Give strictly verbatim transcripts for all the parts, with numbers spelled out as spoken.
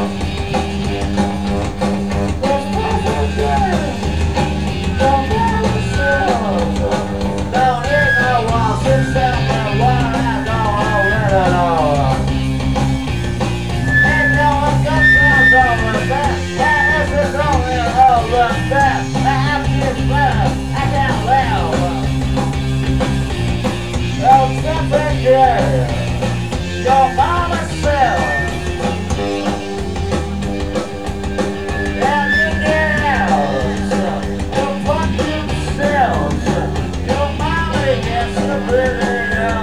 Your mama said, and you girls, you fucking selves, your mama gets the pretty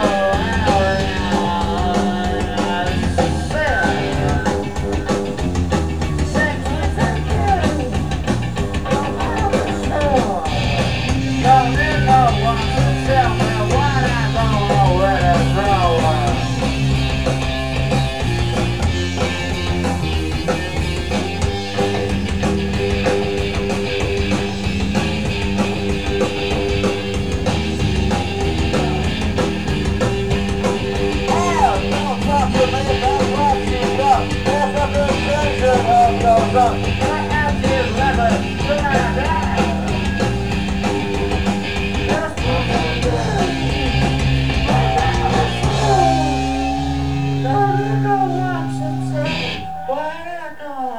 Don't need no one to tell me what I don't know where to throw. Hell, don't talk to me about what you got. That's a good vision of your son. I have this level to my dad. Don't know what to say, what I know.